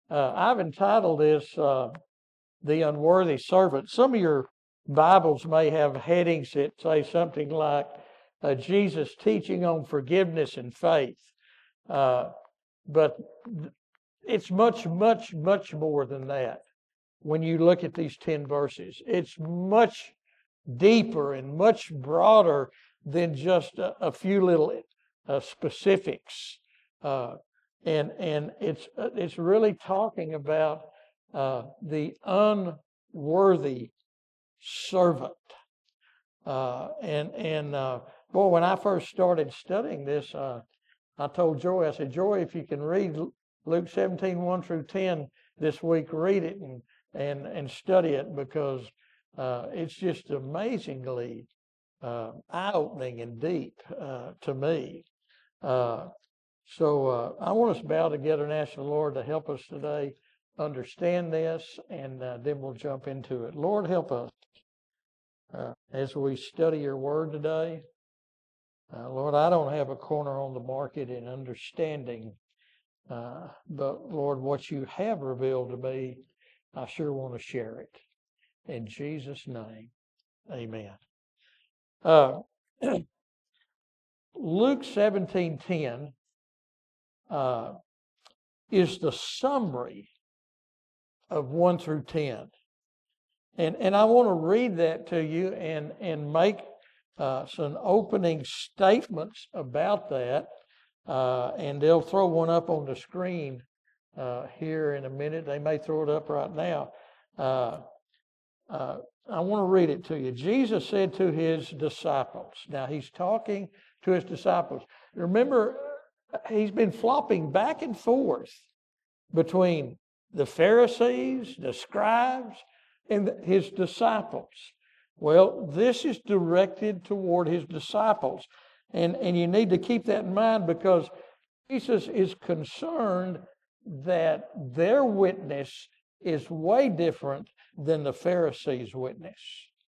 I've entitled this The Unworthy Servant. Some of your Bibles may have headings that say something like Jesus teaching on forgiveness and faith. But it's much, much, much more than that when you look at these 10 verses. It's much deeper and much broader than just a few little specifics. And it's really talking about the unworthy servant. Boy, when I first started studying this, I told Joy, I said, Joy, if you can read Luke 17, 1 through 10 this week, read it and study it, because it's just amazingly eye-opening and deep to me. So I want us to bow together and ask the Lord to help us today understand this, and then we'll jump into it. Lord, help us as we study your word today. Lord, I don't have a corner on the market in understanding, but Lord, what you have revealed to me, I sure want to share it. In Jesus' name, amen. Luke 17:10 is the summary of 1 through 10. And I want to read that to you and make some opening statements about that. And they'll throw one up on the screen here in a minute. They may throw it up right now. I want to read it to you. Jesus said to his disciples. Now, he's talking to his disciples. Remember, he's been flopping back and forth between the Pharisees, the scribes, and his disciples. Well, this is directed toward his disciples. And you need to keep that in mind, because Jesus is concerned that their witness is way different than the Pharisees' witness.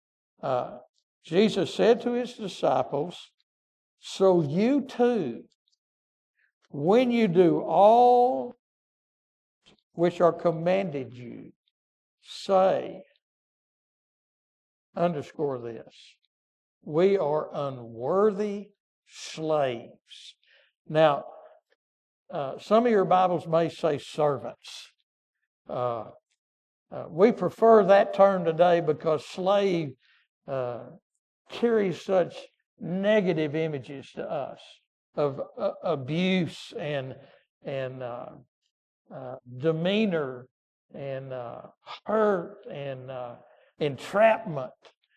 Jesus said to his disciples, so you too, when you do all which are commanded you, say, underscore this, we are unworthy slaves. Now, some of your Bibles may say servants. We prefer that term today because slave carries such negative images to us of abuse and demeanor and hurt and entrapment.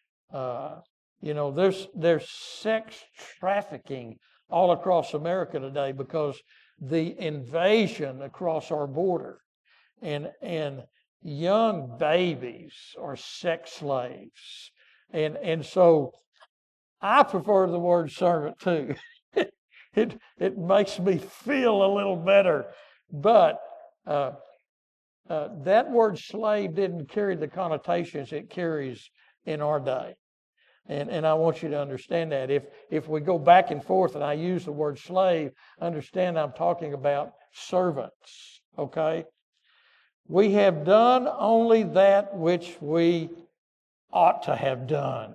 There's sex trafficking all across America today because the invasion across our border, and young babies are sex slaves, and so I prefer the word servant too. It makes me feel a little better, but that word slave didn't carry the connotations it carries in our day. And I want you to understand that. If we go back and forth and I use the word slave, understand I'm talking about servants, okay? We have done only that which we ought to have done.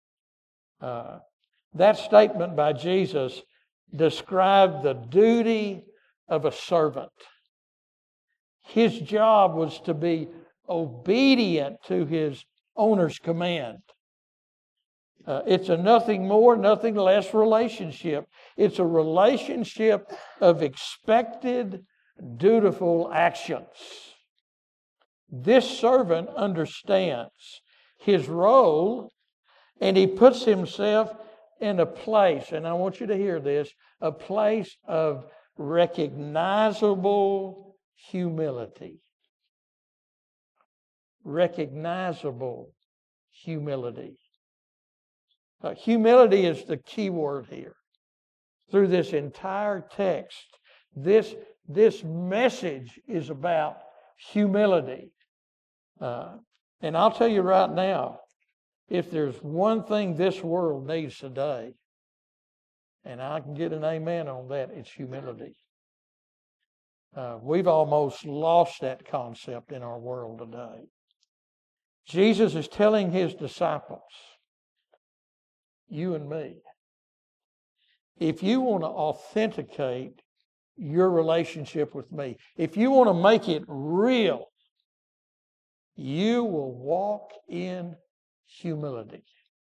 That statement by Jesus described the duty of a servant. His job was to be obedient to his owner's command. It's a nothing more, nothing less relationship. It's a relationship of expected, dutiful actions. This servant understands his role, and he puts himself in a place, and I want you to hear this, a place of recognizable humility. Recognizable humility. Humility is the key word here. Through this entire text, this message is about humility. And I'll tell you right now, if there's one thing this world needs today, and I can get an amen on that, it's humility. We've almost lost that concept in our world today. Jesus is telling his disciples, you and me, if you want to authenticate your relationship with me, if you want to make it real, you will walk in humility.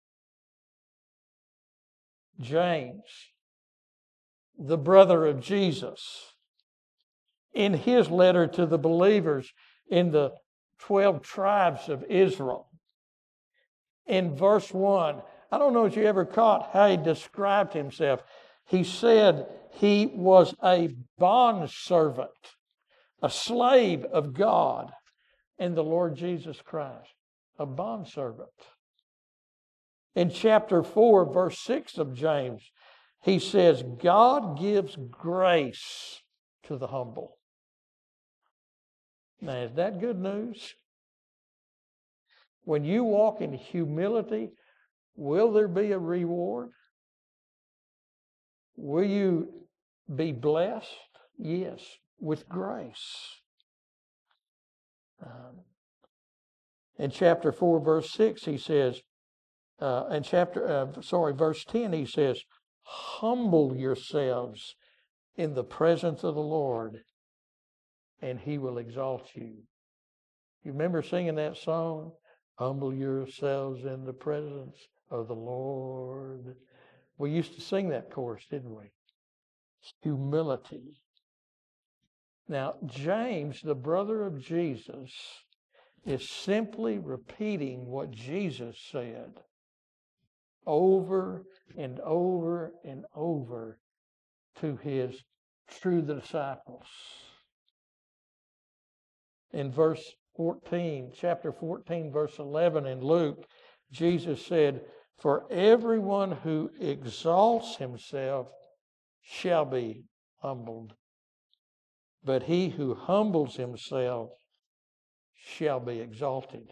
James, the brother of Jesus, in his letter to the believers in the 12 tribes of Israel, in verse 1, I don't know if you ever caught how he described himself. He said he was a bondservant, a slave of God and the Lord Jesus Christ, a bondservant. In chapter 4, verse 6 of James, he says, God gives grace to the humble. Now, is that good news? When you walk in humility, will there be a reward? Will you be blessed? Yes, with grace. In chapter 4, verse 6, he says, verse 10, he says, humble yourselves in the presence of the Lord, and he will exalt you. You remember singing that song? Humble yourselves in the presence of the Lord. We used to sing that chorus, didn't we? Humility. Now, James, the brother of Jesus, is simply repeating what Jesus said over and over and over to his true disciples. In verse 14, chapter 14, verse 11 in Luke, Jesus said, for everyone who exalts himself shall be humbled, but he who humbles himself shall be exalted.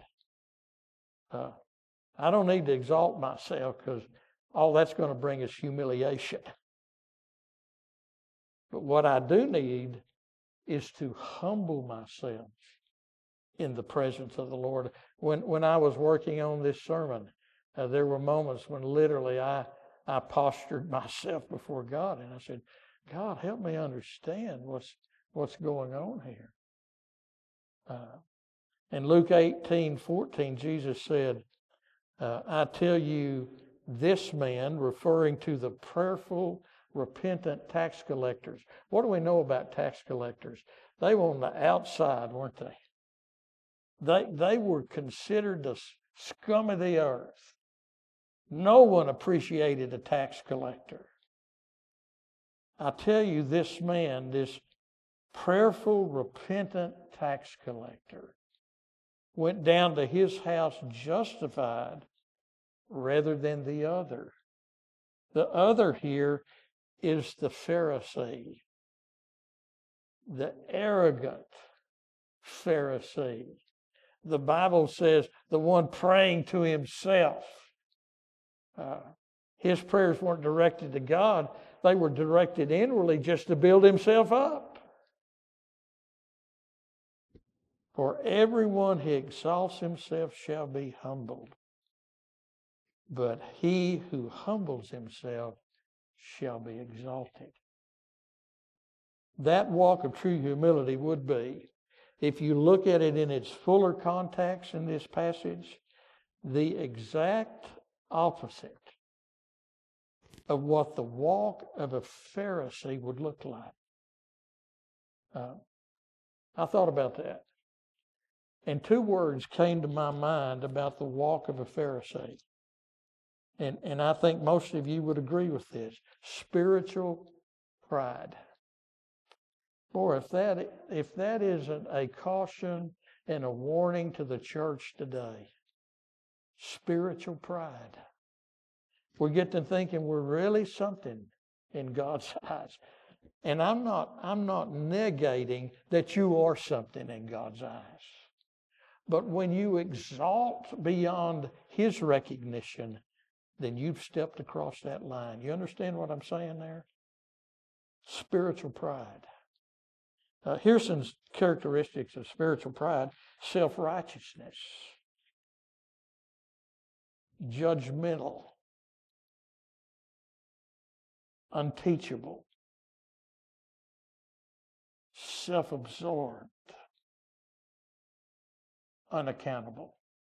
I don't need to exalt myself because all that's going to bring is humiliation. But what I do need is to humble myself in the presence of the Lord. When I was working on this sermon, there were moments when literally I postured myself before God and I said, God, help me understand what's going on here. In Luke 18:14, Jesus said, I tell you, this man, referring to the prayerful, repentant tax collectors. What do we know about tax collectors? They were on the outside, weren't they? They were considered the scum of the earth. No one appreciated a tax collector. I tell you, this man, this prayerful, repentant tax collector, went down to his house justified rather than the other. The other here is the Pharisee, the arrogant Pharisee. The Bible says the one praying to himself. His prayers weren't directed to God. They were directed inwardly just to build himself up. For everyone who exalts himself shall be humbled, but he who humbles himself shall be exalted. That walk of true humility would be, if you look at it in its fuller context in this passage, the exact opposite of what the walk of a Pharisee would look like. I thought about that. And two words came to my mind about the walk of a Pharisee. And I think most of you would agree with this. Spiritual pride. Boy, if that isn't a caution and a warning to the church today. Spiritual pride. We get to thinking we're really something in God's eyes. And I'm not negating that you are something in God's eyes. But when you exalt beyond his recognition, then you've stepped across that line. You understand what I'm saying there? Spiritual pride. Here's some characteristics of spiritual pride: self-righteousness, judgmental, unteachable, self-absorbed, unaccountable.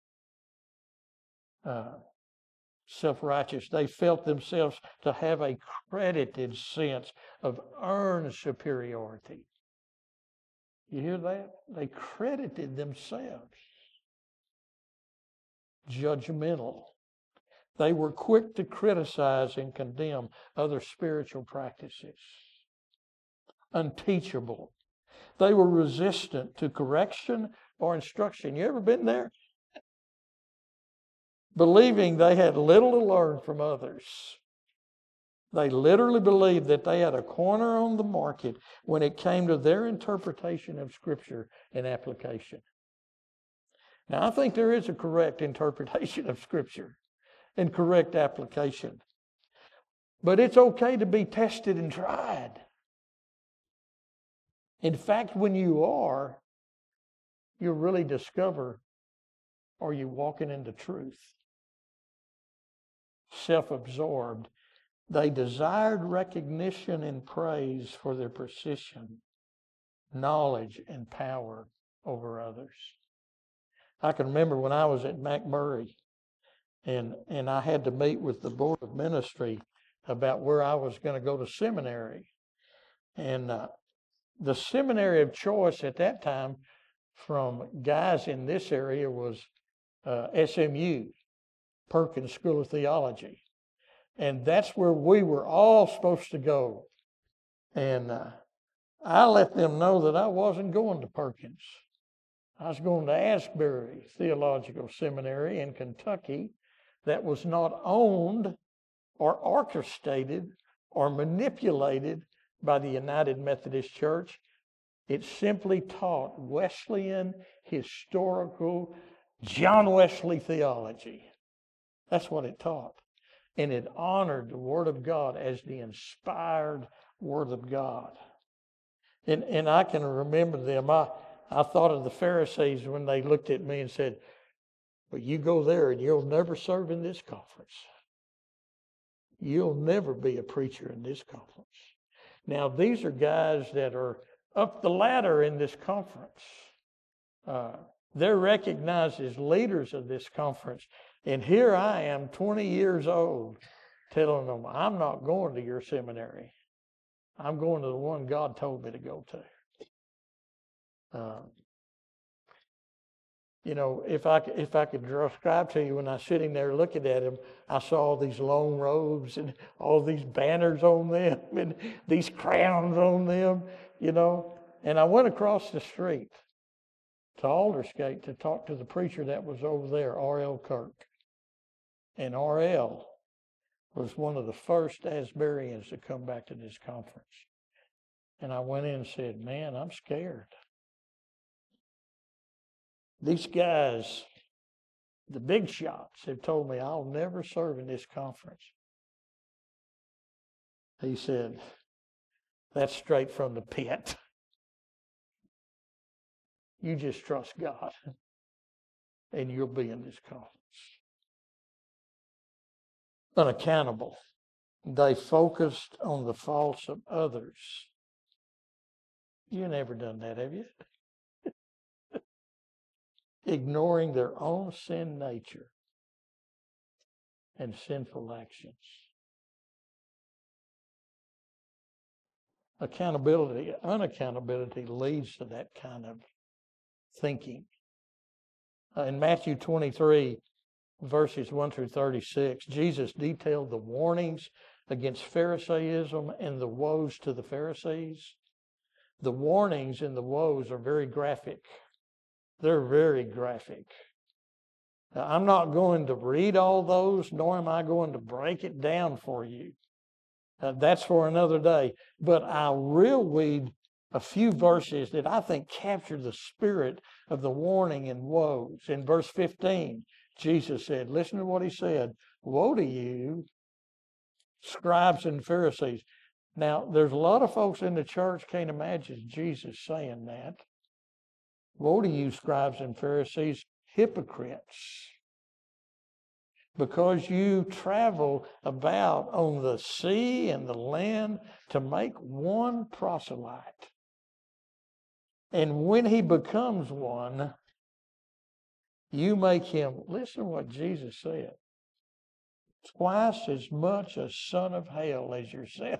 Self-righteous. They felt themselves to have a credited sense of earned superiority. You hear that? They credited themselves. Judgmental. They were quick to criticize and condemn other spiritual practices. Unteachable. They were resistant to correction or instruction. You ever been there? Believing they had little to learn from others. They literally believed that they had a corner on the market when it came to their interpretation of Scripture and application. Now, I think there is a correct interpretation of Scripture and correct application. But it's okay to be tested and tried. In fact, when you are, you'll really discover, are you walking into truth? Self-absorbed. They desired recognition and praise for their precision, knowledge, and power over others. I can remember when I was at McMurray, and I had to meet with the Board of Ministry about where I was going to go to seminary. And the seminary of choice at that time from guys in this area was SMU, Perkins School of Theology. And that's where we were all supposed to go. And I let them know that I wasn't going to Perkins. I was going to Asbury Theological Seminary in Kentucky that was not owned or orchestrated or manipulated by the United Methodist Church. It simply taught Wesleyan, historical, John Wesley theology. That's what it taught. And it honored the Word of God as the inspired Word of God. And I can remember them. I thought of the Pharisees when they looked at me and said, "But you go there and you'll never serve in this conference. You'll never be a preacher in this conference." Now, these are guys that are up the ladder in this conference. They're recognized as leaders of this conference. And here I am, 20 years old, telling them, I'm not going to your seminary. I'm going to the one God told me to go to. If I could describe to you, when I was sitting there looking at them, I saw all these long robes and all these banners on them and these crowns on them, And I went across the street to Aldersgate to talk to the preacher that was over there, R.L. Kirk. And R.L. was one of the first Asburyans to come back to this conference. And I went in and said, "Man, I'm scared. These guys, the big shots, have told me I'll never serve in this conference." He said, "That's straight from the pit. You just trust God, and you'll be in this conference." Unaccountable. They focused on the faults of others. You never done that, have you? Ignoring their own sin nature and sinful actions. Unaccountability leads to that kind of thinking. In Matthew 23, verses 1 through 36, Jesus detailed the warnings against Pharisaism and the woes to the Pharisees. The warnings and the woes are very graphic. They're very graphic. Now, I'm not going to read all those, nor am I going to break it down for you. That's for another day. But I will read a few verses that I think capture the spirit of the warning and woes. In verse 15, Jesus said, listen to what he said, "Woe to you, scribes and Pharisees, Now, there's a lot of folks in the church can't imagine Jesus saying that. Woe to you, scribes and Pharisees, hypocrites, because you travel about on the sea and the land to make one proselyte. And when he becomes one, you make him, listen to what Jesus said, twice as much a son of hell as yourself.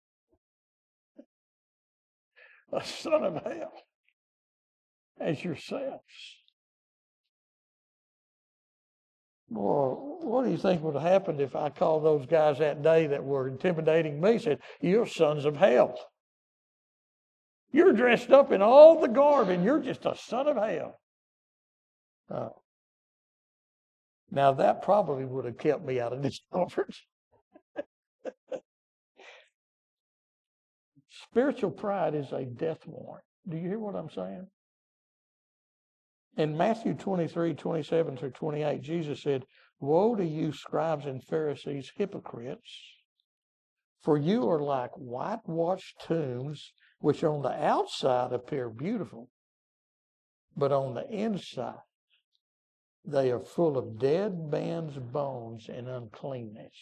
A son of hell as yourselves. Well, what do you think would have happened if I called those guys that day that were intimidating me, said, you're sons of hell. You're dressed up in all the garb and you're just a son of hell. Now that probably would have kept me out of this conference. Spiritual pride is a death warrant. Do you hear what I'm saying? In Matthew 23, 27 through 28, Jesus said, woe to you, scribes and Pharisees, hypocrites, for you are like whitewashed tombs, which on the outside appear beautiful, but on the inside they are full of dead men's bones and uncleanness.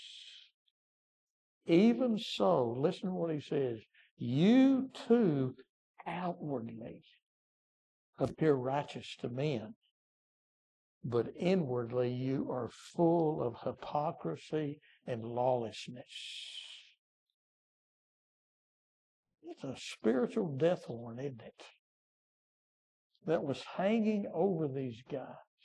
Even so, listen to what he says, you too outwardly appear righteous to men, but inwardly you are full of hypocrisy and lawlessness. It's a spiritual death warrant, isn't it? That was hanging over these guys.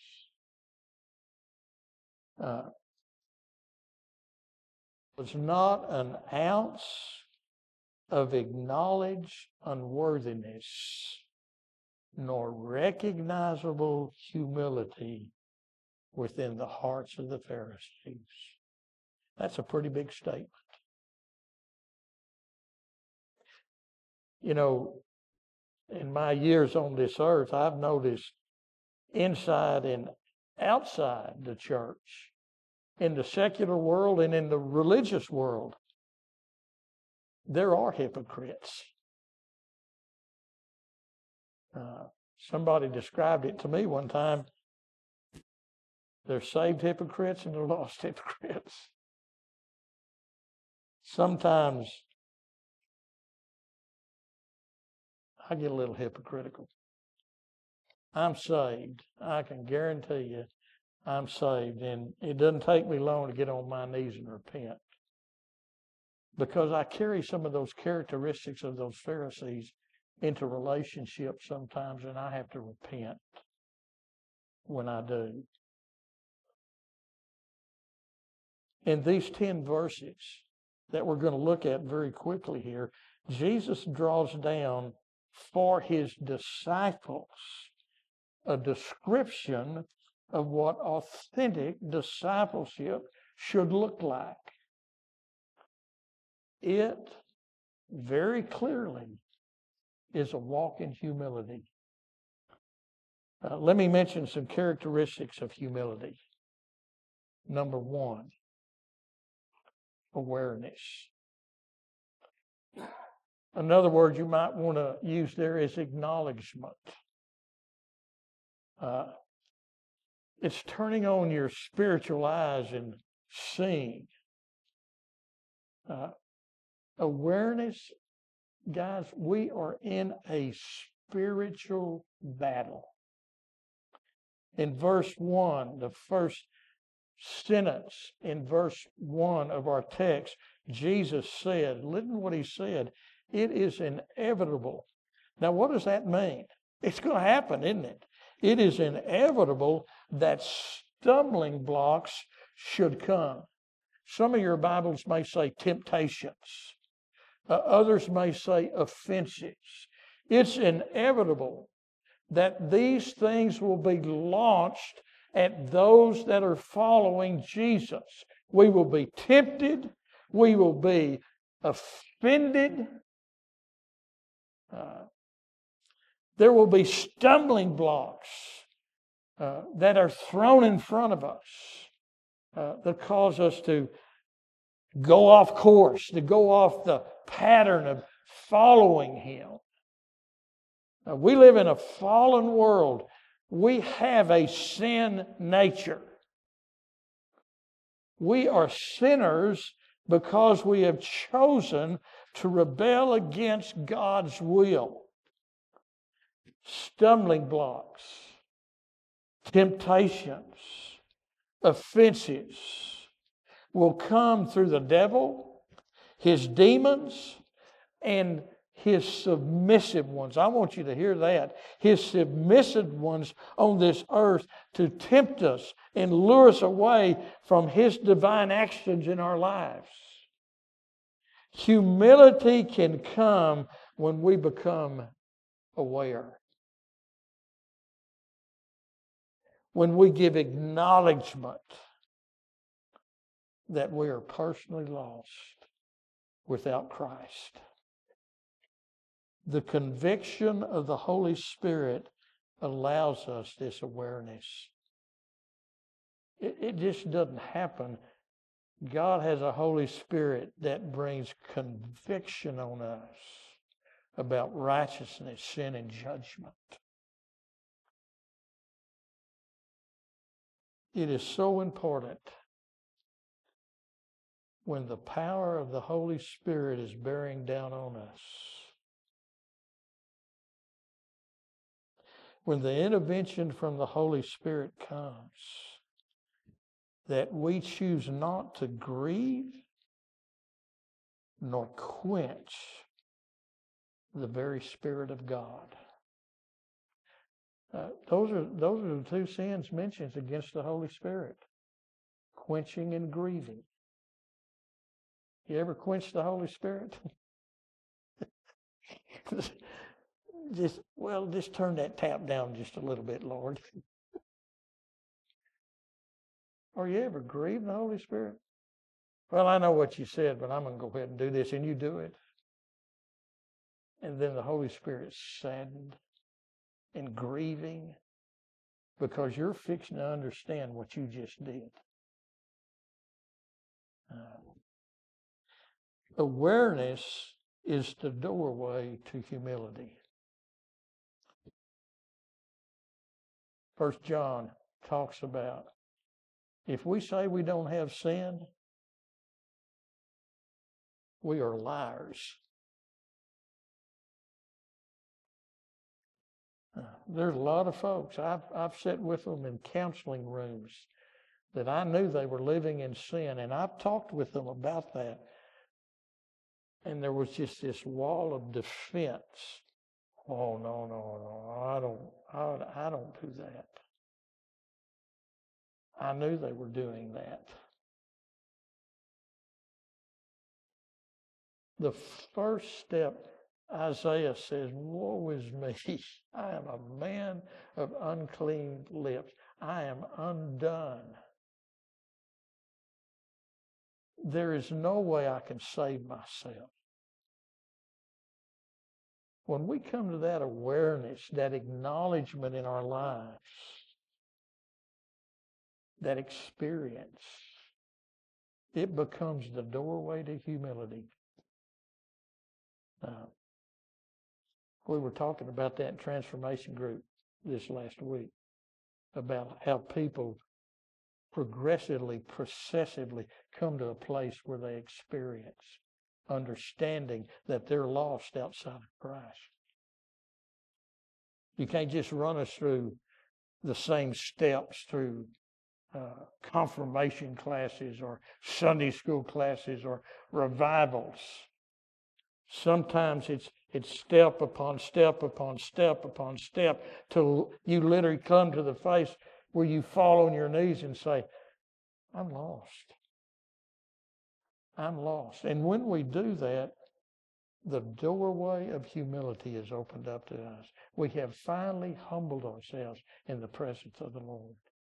Was not an ounce of acknowledged unworthiness, nor recognizable humility within the hearts of the Pharisees. That's a pretty big statement. You know, in my years on this earth, I've noticed inside and outside the church, in the secular world and in the religious world, there are hypocrites. Somebody described it to me one time. There's saved hypocrites and there's lost hypocrites. Sometimes I get a little hypocritical. I'm saved. I can guarantee you I'm saved. And it doesn't take me long to get on my knees and repent. Because I carry some of those characteristics of those Pharisees into relationships sometimes, and I have to repent when I do. In these 10 verses that we're going to look at very quickly here, Jesus draws down for his disciples a description of what authentic discipleship should look like. It very clearly is a walk in humility. Let me mention some characteristics of humility. Number one, awareness. Another word you might want to use there is acknowledgement. It's turning on your spiritual eyes and seeing. Awareness, guys, we are in a spiritual battle. In verse 1, the first sentence in verse 1 of our text, Jesus said, listen to what he said, it is inevitable. Now, what does that mean? It's going to happen, isn't it? It is inevitable that stumbling blocks should come. Some of your Bibles may say temptations. Others may say offenses. It's inevitable that these things will be launched at those that are following Jesus. We will be tempted. We will be offended. There will be stumbling blocks that are thrown in front of us that cause us to go off course, to go off the pattern of following Him. Now, we live in a fallen world. We have a sin nature. We are sinners because we have chosen to rebel against God's will. Stumbling blocks, temptations, offenses will come through the devil, his demons, and his submissive ones. I want you to hear that. His submissive ones on this earth to tempt us and lure us away from His divine actions in our lives. Humility can come when we become aware. When we give acknowledgement that we are personally lost without Christ. The conviction of the Holy Spirit allows us this awareness. It just doesn't happen. God has a Holy Spirit that brings conviction on us about righteousness, sin, and judgment. It is so important when the power of the Holy Spirit is bearing down on us. When the intervention from the Holy Spirit comes, that we choose not to grieve nor quench the very Spirit of God. Those are the two sins mentioned against the Holy Spirit: quenching and grieving. You ever quench the Holy Spirit? Just turn that tap down just a little bit, Lord. Or you ever grieve the Holy Spirit? Well, I know what you said, but I'm going to go ahead and do this, and you do it. And then the Holy Spirit's saddened and grieving because you're fixing to understand what you just did. Awareness is the doorway to humility. 1 John talks about if we say we don't have sin, we are liars. There's a lot of folks, I've sat with them in counseling rooms that I knew they were living in sin, and I've talked with them about that. And there was just this wall of defense. Oh, no, I don't do that. I knew they were doing that. The first step, Isaiah says, woe is me. I am a man of unclean lips. I am undone. There is no way I can save myself. When we come to that awareness, that acknowledgement in our lives, that experience, it becomes the doorway to humility. We were talking about that in Transformation Group this last week, about how people progressively, processively come to a place where they experience understanding that they're lost outside of Christ. You can't just run us through the same steps through confirmation classes or Sunday school classes or revivals. Sometimes it's step upon step upon step upon step till you literally come to the place where you fall on your knees and say, I'm lost. I'm lost. And when we do that, the doorway of humility is opened up to us. We have finally humbled ourselves in the presence of the Lord.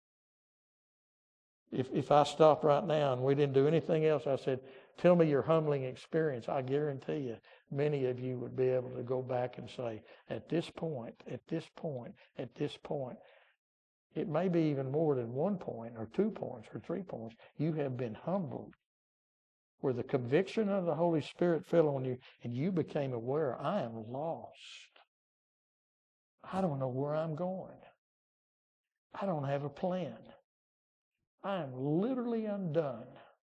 If I stopped right now and we didn't do anything else, I said, tell me your humbling experience. I guarantee you, many of you would be able to go back and say, at this point, at this point, at this point, it may be even more than 1 point or 2 points or 3 points, you have been humbled where the conviction of the Holy Spirit fell on you and you became aware, I am lost. I don't know where I'm going. I don't have a plan. I am literally undone.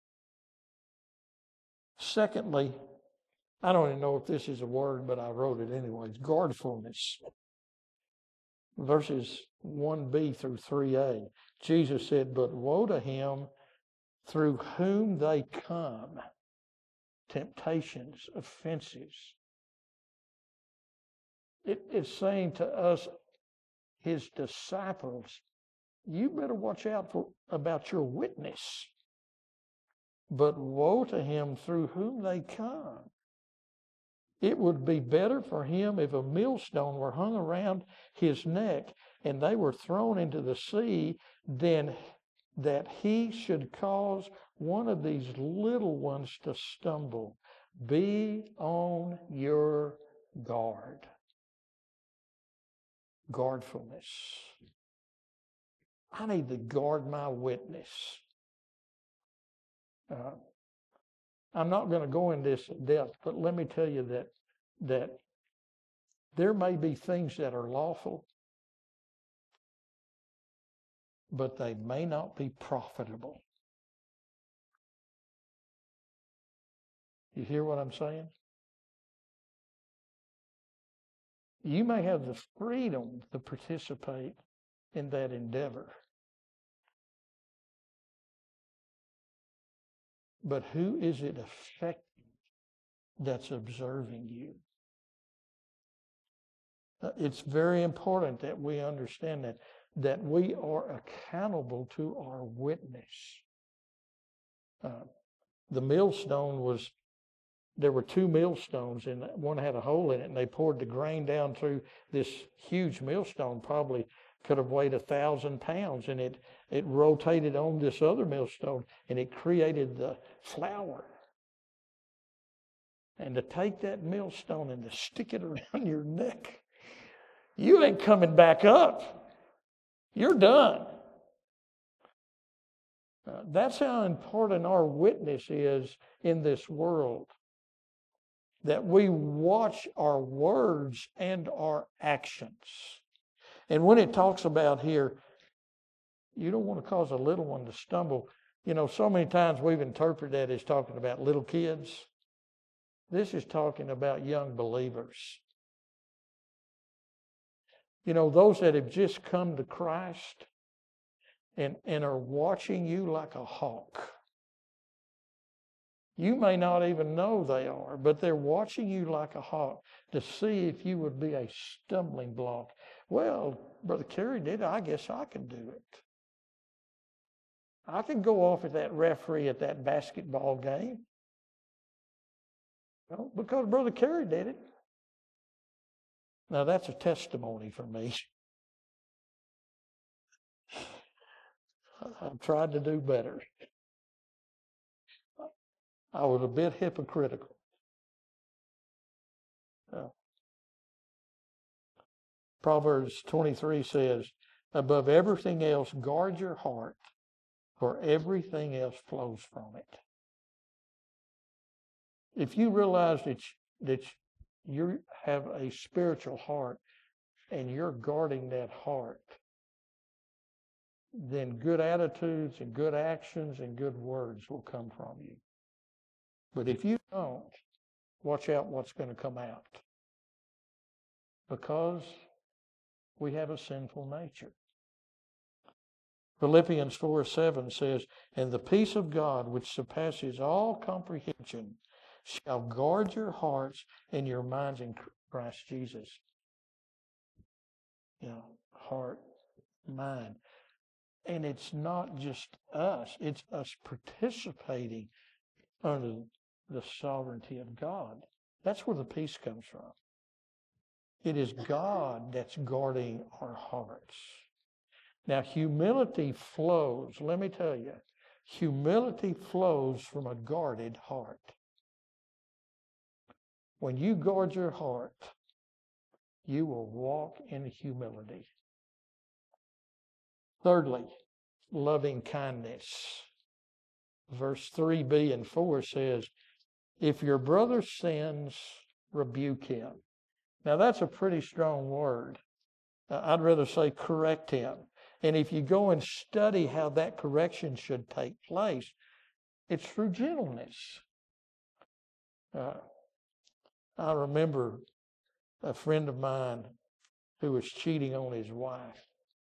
Secondly, I don't even know if this is a word, but I wrote it anyways. Guardfulness. Verses 1b through 3a. Jesus said, but woe to him through whom they come. Temptations, offenses. It's saying to us, his disciples, you better watch out about your witness. But woe to him through whom they come. It would be better for him if a millstone were hung around his neck and they were thrown into the sea than that he should cause one of these little ones to stumble. Be on your guard. Guardfulness. I need to guard my witness. I'm not going to go into this in depth, but let me tell you that there may be things that are lawful, but they may not be profitable. You hear what I'm saying? You may have the freedom to participate in that endeavor. But who is it affecting that's observing you? It's very important that we understand that we are accountable to our witness. The millstone was, there were two millstones, and one had a hole in it, and they poured the grain down through this huge millstone, probably could have weighed 1,000 pounds, and it rotated on this other millstone, and it created the flour. And to take that millstone and to stick it around your neck, you ain't coming back up. You're done. That's how important our witness is in this world. That we watch our words and our actions. And when it talks about here, you don't want to cause a little one to stumble. You know, so many times we've interpreted that as talking about little kids. This is talking about young believers. You know, those that have just come to Christ and are watching you like a hawk. You may not even know they are, but they're watching you like a hawk to see if you would be a stumbling block. Well, Brother Kerry did it. I guess I can do it. I can go off at that referee at that basketball game. Well, because Brother Kerry did it. Now, that's a testimony for me. I've tried to do better. I was a bit hypocritical. Proverbs 23 says, above everything else, guard your heart, for everything else flows from it. If you realize that you have a spiritual heart and you're guarding that heart, then good attitudes and good actions and good words will come from you. But if you don't, watch out what's going to come out. Because we have a sinful nature. Philippians 4:7 says, and the peace of God, which surpasses all comprehension, shall guard your hearts and your minds in Christ Jesus. You know, heart, mind. And it's not just us, it's us participating under the sovereignty of God. That's where the peace comes from. It is God that's guarding our hearts. Now, humility flows, let me tell you, humility flows from a guarded heart. When you guard your heart, you will walk in humility. Thirdly, loving kindness. verse 3b and 4 says, if your brother sins, rebuke him. Now that's a pretty strong word. I'd rather say correct him. And if you go and study how that correction should take place, it's through gentleness. I remember a friend of mine who was cheating on his wife.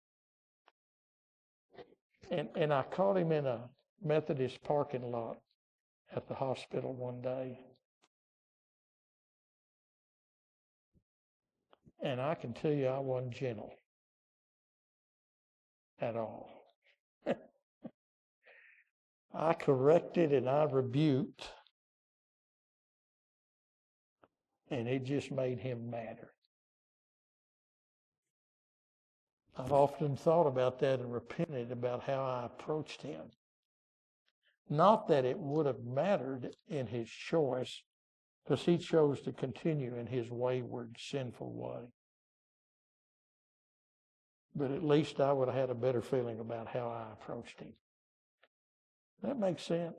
And I caught him in a Methodist parking lot at the hospital one day. And I can tell you I wasn't gentle at all. I corrected and I rebuked, and it just made him madder. I've often thought about that and repented about how I approached him. Not that it would have mattered in his choice, because he chose to continue in his wayward, sinful way. But at least I would have had a better feeling about how I approached him. That makes sense.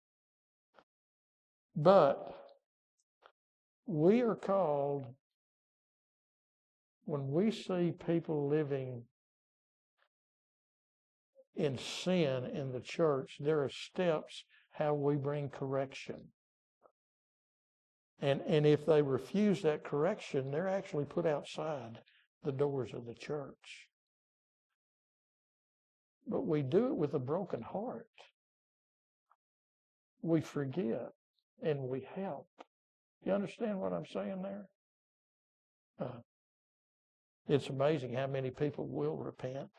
But we are called, when we see people living in sin in the church, there are steps how we bring correction. And if they refuse that correction, they're actually put outside the doors of the church. But we do it with a broken heart. We forget and we help. You understand what I'm saying there? It's amazing how many people will repent.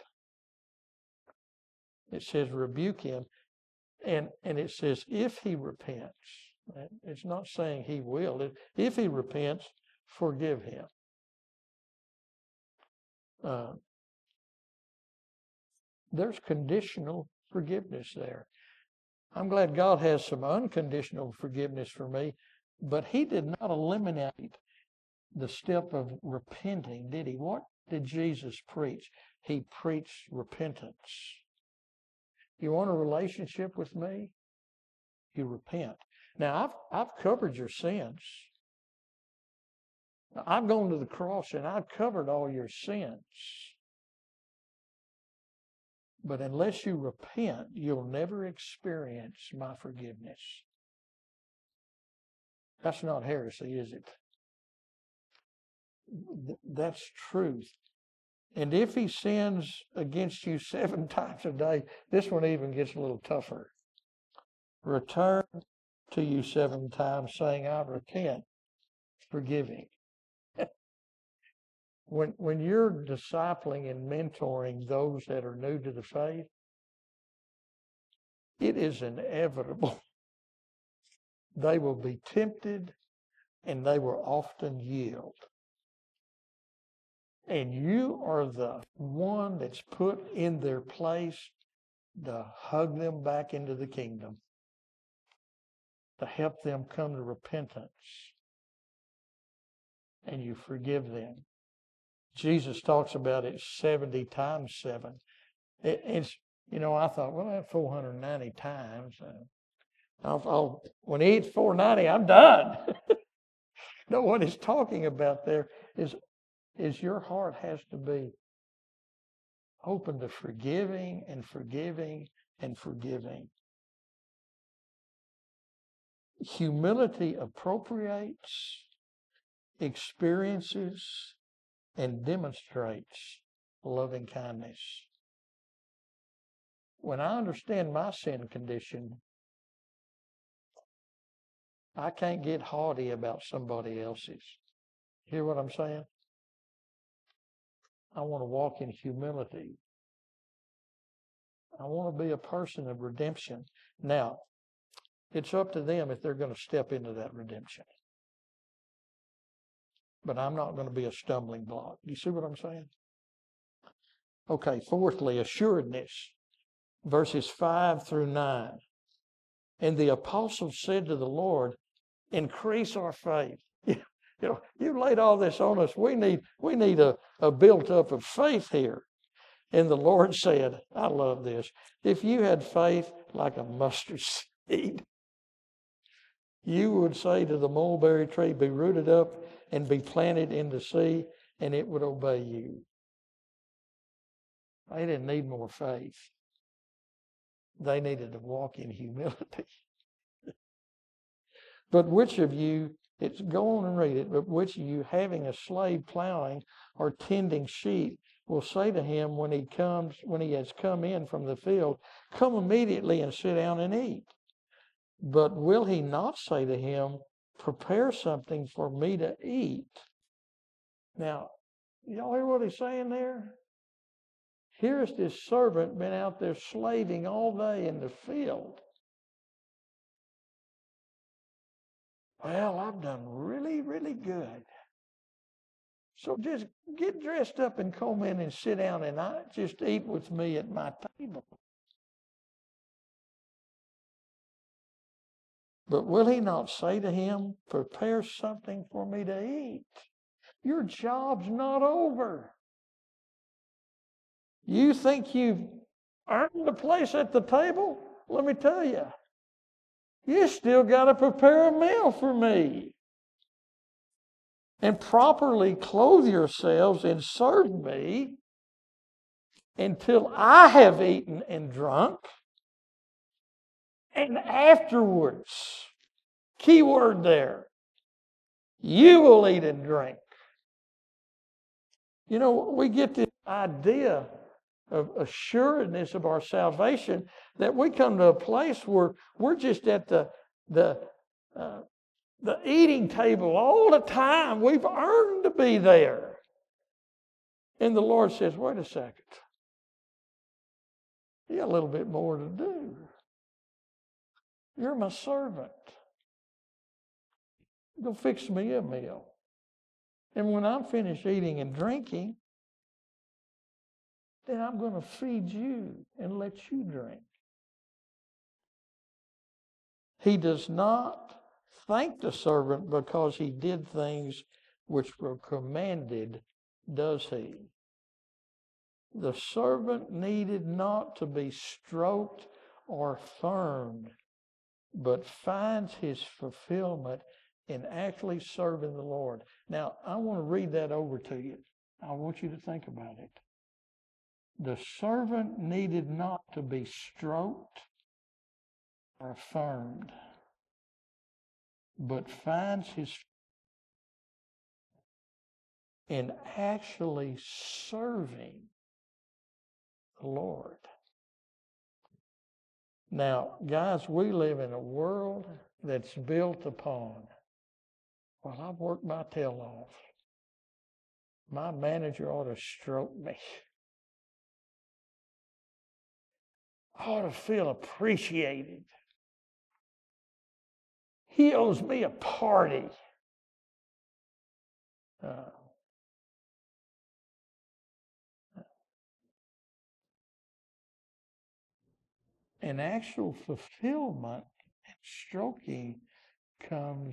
It says rebuke him, and it says if he repents. It's not saying he will. If he repents, forgive him. There's conditional forgiveness there. I'm glad God has some unconditional forgiveness for me, but he did not eliminate the step of repenting, did he? What did Jesus preach? He preached repentance. You want a relationship with me? You repent. Now, I've covered your sins. I've gone to the cross and I've covered all your sins. But unless you repent, you'll never experience my forgiveness. That's not heresy, is it? That's truth. And if he sins against you 7 times a day, this one even gets a little tougher. Return to you 7 times, saying, I repent, forgiving. When you're discipling and mentoring those that are new to the faith, it is inevitable. They will be tempted and they will often yield. And you are the one that's put in their place to hug them back into the kingdom, to help them come to repentance. And you forgive them. Jesus talks about it 70 times 7. It's, I thought, well, that's 490 times. When he eats 490, I'm done. No, what he's talking about there is your heart has to be open to forgiving and forgiving and forgiving. Humility appropriates, experiences, and demonstrates loving kindness. When I understand my sin condition, I can't get haughty about somebody else's. Hear what I'm saying? I want to walk in humility. I want to be a person of redemption. Now, it's up to them if they're going to step into that redemption. But I'm not going to be a stumbling block. You see what I'm saying? Okay, fourthly, assuredness. Verses 5 through 9. And the apostle said to the Lord, increase our faith. You laid all this on us. We need a built up of faith here. And the Lord said, I love this, if you had faith like a mustard seed. eat. You would say to the mulberry tree, be rooted up and be planted in the sea, and it would obey you. They didn't need more faith. They needed to walk in humility. But which of you, go on and read it, but which of you having a slave plowing or tending sheep will say to him when he has come in from the field, come immediately and sit down and eat? But will he not say to him, prepare something for me to eat? Now, y'all hear what he's saying there? Here's this servant been out there slaving all day in the field. Well, I've done really, really good. So just get dressed up and come in and sit down and just eat with me at my table. But will he not say to him, prepare something for me to eat? Your job's not over. You think you've earned a place at the table? Let me tell you, you still got to prepare a meal for me. And properly clothe yourselves and serve me until I have eaten and drunk. And afterwards, key word there, you will eat and drink. You know, we get this idea of assuredness of our salvation that we come to a place where we're just at the eating table all the time. We've earned to be there. And the Lord says, wait a second. You got a little bit more to do. You're my servant. Go fix me a meal. And when I'm finished eating and drinking, then I'm going to feed you and let you drink. He does not thank the servant because he did things which were commanded, does he? The servant needed not to be stroked or affirmed, but finds his fulfillment in actually serving the Lord. Now, I want to read that over to you. I want you to think about it. The servant needed not to be stroked or affirmed, but finds his in actually serving the Lord. Now, guys, we live in a world that's built upon, well, I've worked my tail off. My manager ought to stroke me. I ought to feel appreciated. He owes me a party. And actual fulfillment and stroking comes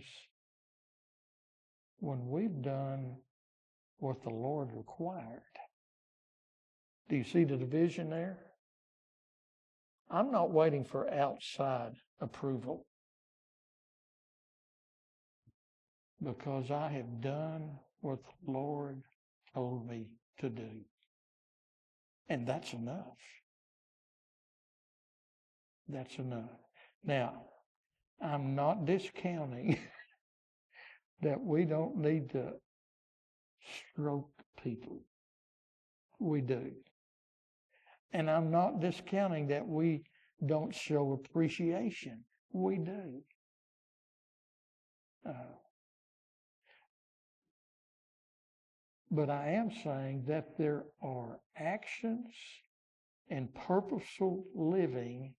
when we've done what the Lord required. Do you see the division there? I'm not waiting for outside approval because I have done what the Lord told me to do. And that's enough. That's enough. Now, I'm not discounting that we don't need to stroke people. We do. And I'm not discounting that we don't show appreciation. We do. But I am saying that there are actions and purposeful living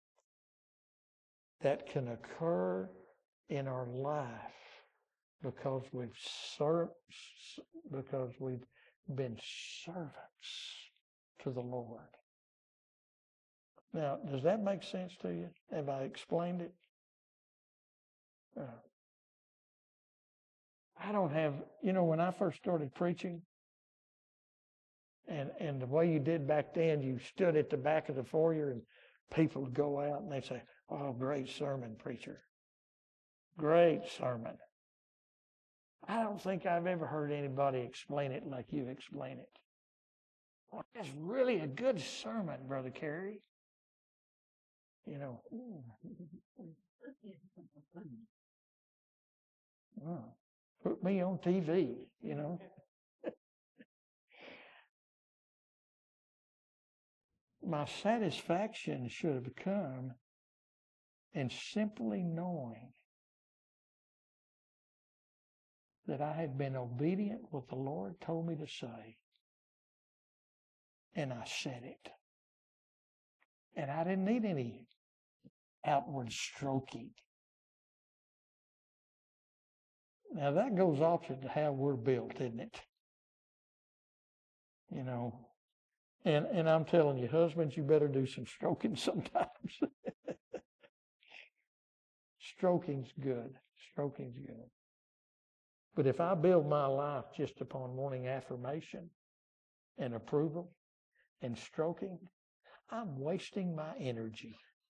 that can occur in our life because we've been servants to the Lord. Now, does that make sense to you? Have I explained it? I don't have, when I first started preaching, and the way you did back then, you stood at the back of the foyer and people go out and they say, "Oh, great sermon, preacher. Great sermon." I don't think I've ever heard anybody explain it like you explain it. Well, that's really a good sermon, Brother Carey. You know, put me on TV, you know. My satisfaction should have come in simply knowing that I had been obedient what the Lord told me to say, and I said it. And I didn't need any outward stroking. Now that goes opposite to how we're built, isn't it? You know, and I'm telling you, husbands, you better do some stroking sometimes. Stroking's good. Stroking's good. But if I build my life just upon wanting affirmation and approval and stroking, I'm wasting my energy.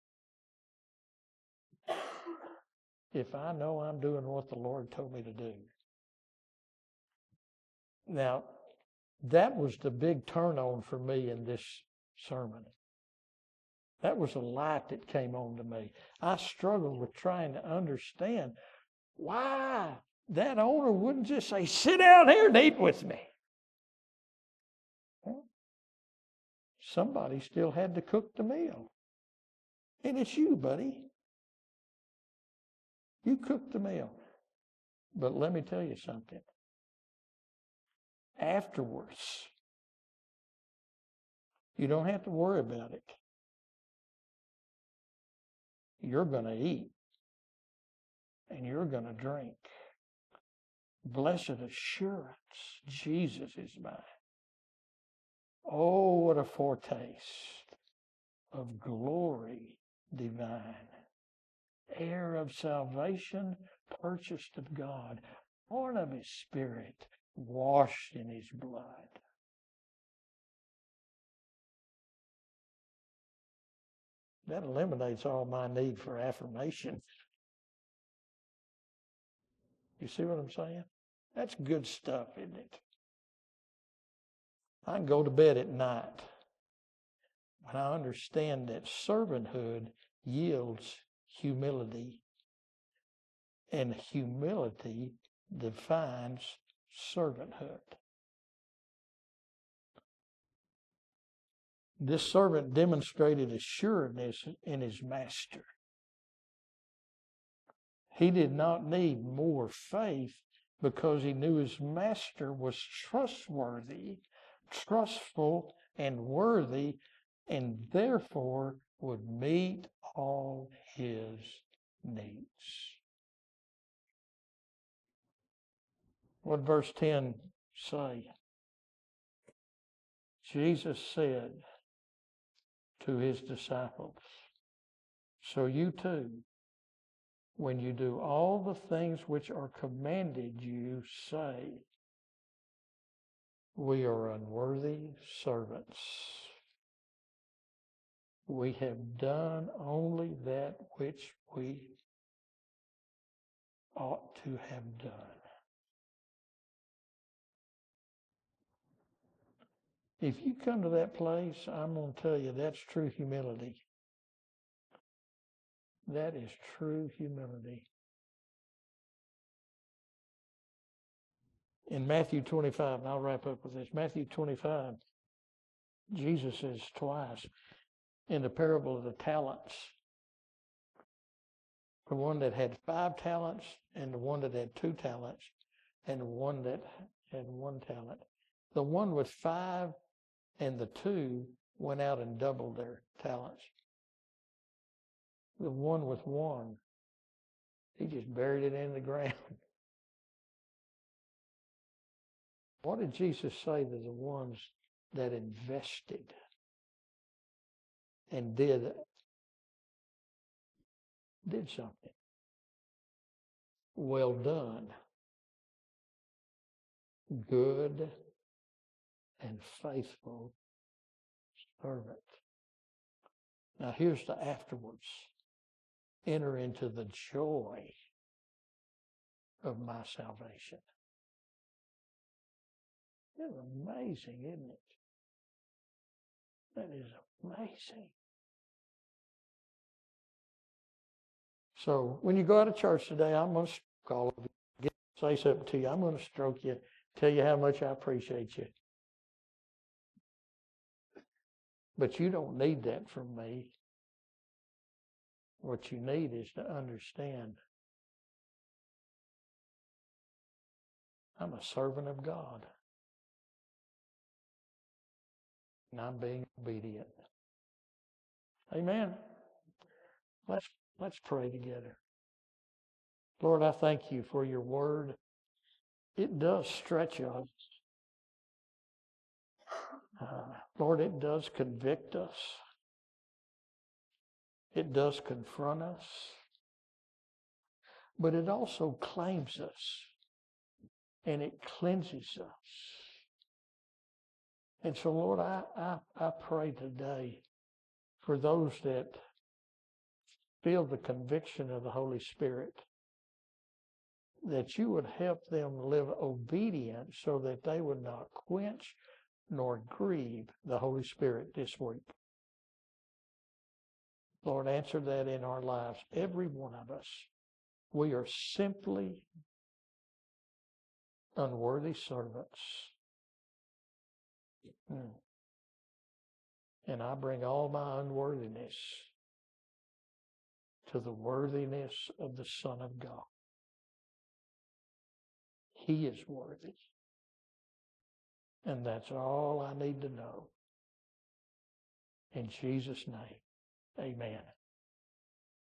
If I know I'm doing what the Lord told me to do. Now, that was the big turn on for me in this sermon. That was a light that came on to me. I struggled with trying to understand why that owner wouldn't just say, "Sit down here and eat with me." Well, somebody still had to cook the meal. And it's you, buddy. You cooked the meal. But let me tell you something. Afterwards, you don't have to worry about it. You're going to eat and you're going to drink. Blessed assurance, Jesus is mine. Oh, what a foretaste of glory divine. Heir of salvation, purchased of God, born of his Spirit, washed in his blood. That eliminates all my need for affirmation. You see what I'm saying? That's good stuff, isn't it? I can go to bed at night when I understand that servanthood yields humility, and humility defines servanthood. This servant demonstrated assuredness in his master. He did not need more faith because he knew his master was trustworthy, trustful, and worthy, and therefore would meet all his needs. What verse 10 say? Jesus said to his disciples, "So you too, when you do all the things which are commanded you, say, we are unworthy servants. We have done only that which we ought to have done." If you come to that place, I'm going to tell you that's true humility. That is true humility. In Matthew 25, and I'll wrap up with this. Matthew 25, Jesus says twice in the parable of the talents, the one that had 5 talents and the one that had 2 talents and the one that had 1 talent. The one with 5 and the 2 went out and doubled their talents. The one with 1, he just buried it in the ground. What did Jesus say to the ones that invested and did something? Well done, good and faithful servant. Now here's the afterwards. Enter into the joy of my salvation. It's amazing, isn't it? That is amazing. So when you go out of church today, I'm going to call you, say something to you. I'm going to stroke you, tell you how much I appreciate you. But you don't need that from me. What you need is to understand I'm a servant of God. And I'm being obedient. Amen. Let's pray together. Lord, I thank you for your word. It does stretch us. Lord, it does convict us. It does confront us. But it also claims us. And it cleanses us. And so, Lord, I pray today for those that feel the conviction of the Holy Spirit, that you would help them live obedient so that they would not quench nor grieve the Holy Spirit this week. Lord, answer that in our lives, every one of us. We are simply unworthy servants. And I bring all my unworthiness to the worthiness of the Son of God. He is worthy. And that's all I need to know. In Jesus' name, amen.